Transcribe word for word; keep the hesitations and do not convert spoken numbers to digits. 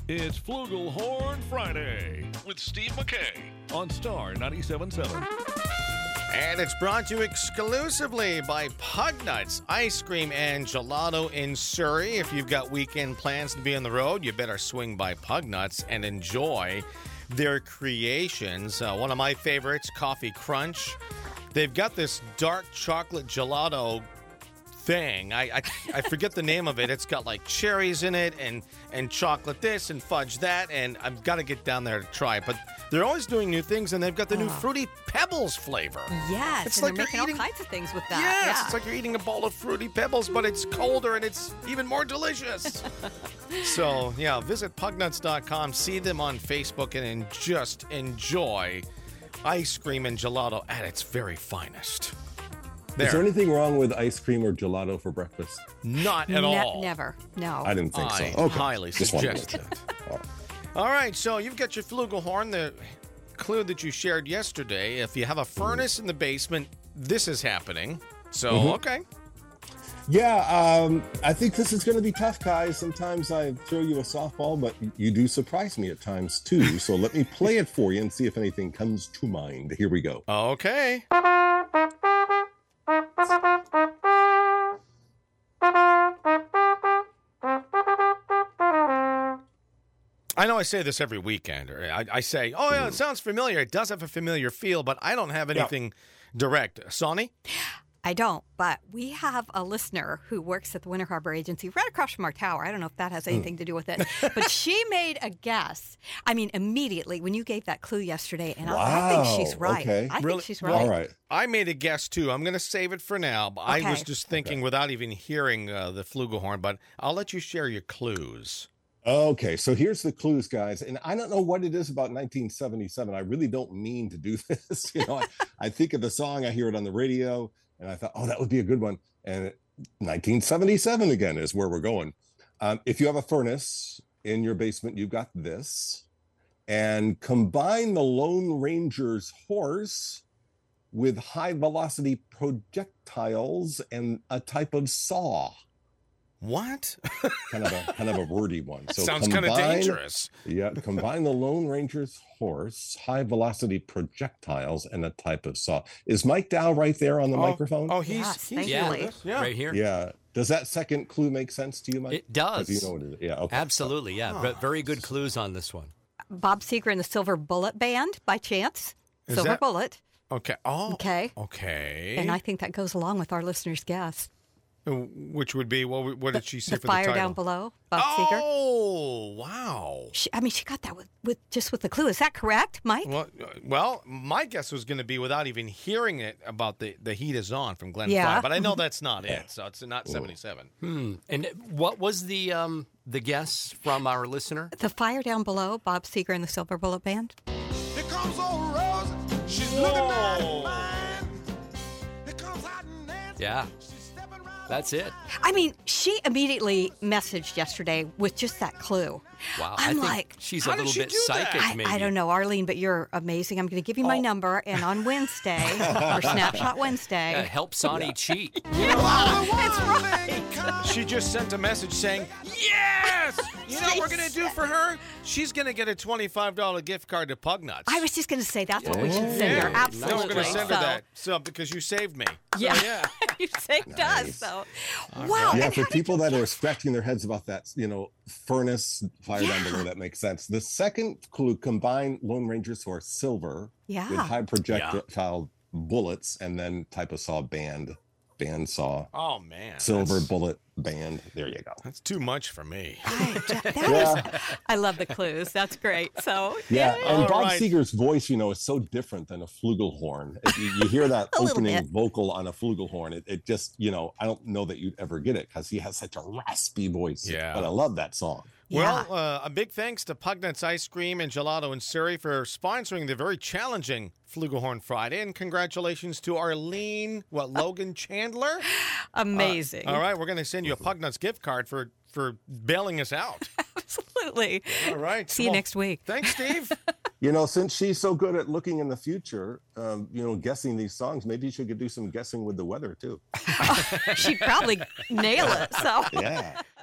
It's Flugelhorn Friday with Steve McKay on Star ninety-seven point seven. And it's brought to you exclusively by Pugnuts Ice Cream and Gelato in Surrey. If you've got weekend plans to be on the road, you better swing by Pugnuts and enjoy their creations. Uh, one of my favorites, Coffee Crunch. They've got this dark chocolate gelato thing. I, I I forget the name of it. It's got like cherries in it and, and chocolate this and fudge that, and I've got to get down there to try it. But they're always doing new things, and they've got the new Fruity Pebbles flavor. Yes, it's and like they're making eating, all kinds of things with that. Yes, yeah. It's like you're eating a bowl of Fruity Pebbles, but it's colder and it's even more delicious. So, yeah, visit pugnuts dot com, see them on Facebook, and just enjoy ice cream and gelato at its very finest. There. Is there anything wrong with ice cream or gelato for breakfast? Not at ne- all. Never. No. I didn't think I so. Okay. highly Just suggest wanted it. to- all right. All right, so you've got your flugelhorn, the clue that you shared yesterday. If you have a furnace in the basement, this is happening. So, Mm-hmm. okay. Yeah, um, I think this is going to be tough, guys. Sometimes I throw you a softball, but you do surprise me at times, too. So let me play it for you and see if anything comes to mind. Here we go. Okay. I know I say this every weekend. Or I, I say, oh, yeah, it sounds familiar. It does have a familiar feel, but I don't have anything direct. Sonny? I don't, but we have a listener who works at the Winter Harbor Agency right across from our tower. I don't know if that has anything to do with it, but she made a guess. I mean, immediately when you gave that clue yesterday, and I, I think she's Wow, right. okay. I Really? think she's right. All right. I made a guess, too. I'm going to save it for now. But I was Okay. just thinking without even hearing uh, the flugelhorn, but I'll let you share your clues. Okay, so here's the clues, guys. And I don't know what it is about nineteen seventy-seven. I really don't mean to do this. You know, I, I think of the song, I hear it on the radio, and I thought, oh, that would be a good one. And it, nineteen seventy-seven again is where we're going. Um, if you have a furnace in your basement, you've got this. And combine the Lone Ranger's horse with high velocity projectiles and a type of saw. What? Kind of a kind of a wordy one. So Sounds kind of combine- dangerous. Yeah, combine the Lone Ranger's horse, high velocity projectiles, and a type of saw. Is Mike Dow right there on the Oh, microphone? Oh, he's, Yes, he's thank Yeah, you. yeah. right here. Yeah. Does that second clue make sense to you, Mike? It does. Do you know what it is? Yeah. Okay. Absolutely, yeah. Ve- Very good clues on this one. Bob Seger and the Silver Bullet Band, by chance. Is Silver that- Bullet. Okay. Oh. Okay. Okay. And I think that goes along with our listener's guess. Which would be, what, what did she say The for Fire the title? Down Below, Bob Seger. Oh, wow. She, I mean, she got that with, with just with the clue. Is that correct, Mike? Well, uh, well, my guess was going to be without even hearing it about the, the heat is on from Glenn Yeah. Frey, but I know that's not it, so it's not seventy-seven. And what was the um, the guess from our listener? The Fire Down Below, Bob Seger and the Silver Bullet Band. Here comes old Rosie. She's looking mighty fine. Here comes Hot Nancy. Yeah. She's stepping right That's it. I mean, she immediately messaged yesterday with just that clue. Wow. I'm I think like, she's how a did little she bit do that? psychic, I, maybe. I don't know, Arlene, but you're amazing. I'm going to give you my number, and on Wednesday, or Snapshot Wednesday, Uh, help Sonny cheat. that's right. She just sent a message saying, yes! You know what we're going to do for her? She's going to get a twenty-five dollars gift card to Pugnuts. I was just going to say that's what we should send her. Yeah. Absolutely. No, we're going to send her So, that so, because you saved me. So, Yeah, yeah. you saved us. Nice. So, wow. Yeah, and for how did people you that are guess? scratching their heads about that, you know, furnace fire down below, that makes sense. The second clue, combine Lone Ranger's horse, Silver, Yeah. with high projectile bullets, and then type of saw band, band saw, Oh, man. silver That's, bullet band. There you go. that's too much for me. I, that Yeah. is- I love the clues. That's great. So, Yeah, and All Bob right. Seger's voice, you know, is so different than a flugelhorn. If You, you hear that A little opening bit. vocal on a flugelhorn. It, it just, you know, I don't know that you'd ever get it because he has such a raspy voice. Yeah. But I love that song. Yeah. Well, uh, a big thanks to Pugnuts Ice Cream and Gelato in Surrey for sponsoring the very challenging Flugelhorn Friday. And congratulations to Arlene, what, Logan Chandler? amazing. All right, we're going to send you a Pugnuts gift card for, for bailing us out. Absolutely. All right. See you Well, next week. Thanks, Steve. You know, since she's so good at looking in the future, um, you know, guessing these songs, maybe she could do some guessing with the weather too. She'd probably nail it. So. Yeah.